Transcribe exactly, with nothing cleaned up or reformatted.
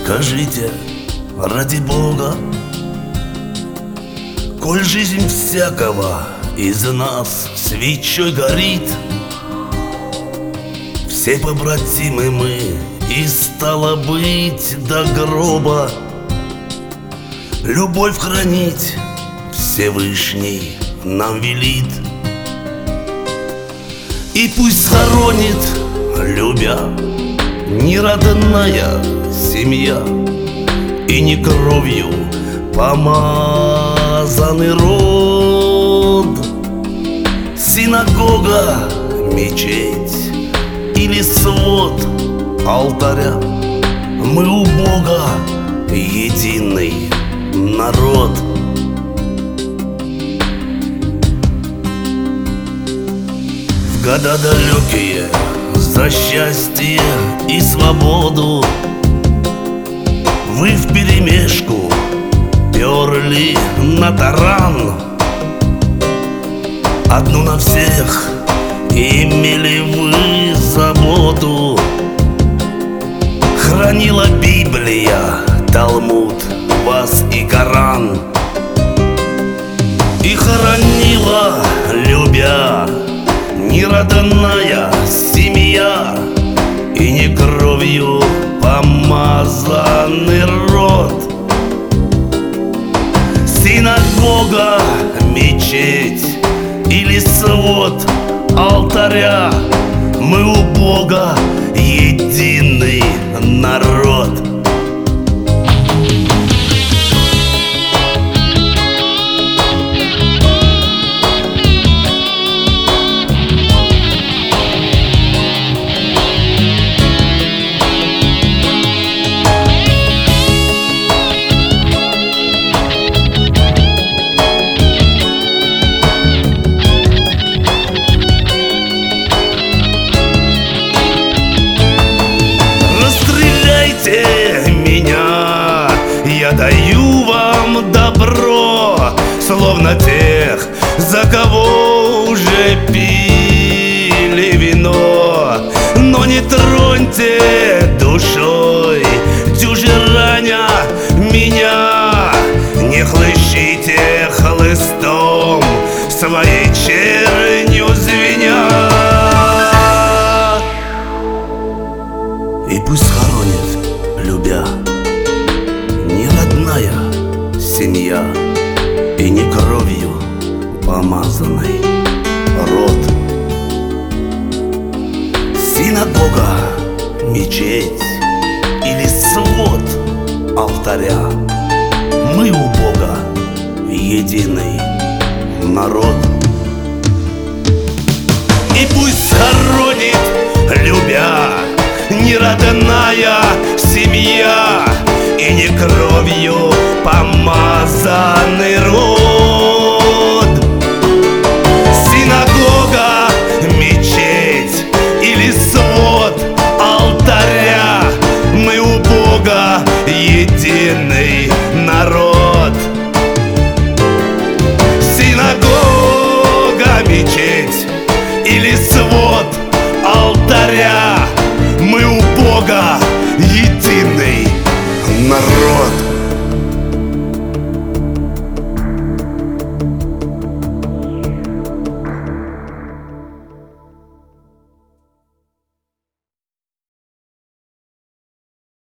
Скажите, ради Бога, коль жизнь всякого из нас свечой горит, все побратимы мы, и стало быть до гроба любовь хранить Всевышний нам велит. И пусть схоронит, любя, не родная семья и не кровью помазанный род, синагога, мечеть или свод алтаря, мы у Бога единый народ. В года далекие за счастье и свободу вы вперемешку перли на таран. Одну на всех имели вы заботу, хранила Библия, Талмуд, вас и Коран. И хоронила, любя, не родная семья и не кровью помазанный род, синагога, мечеть или свод алтаря, мы у Бога единый народ. Меня, я даю вам добро, словно тех, за кого уже пили вино. Но не троньте душой, дюже раня меня, не хлыщите хлыстом, своей чернью звеня. И пусть схоронит, любя, не родная семья и не кровью помазанный род, синагога, мечеть или свод алтаря, мы у Бога единый народ. И пусть схоронит, любя, не родная семья и не кровью помазанный род,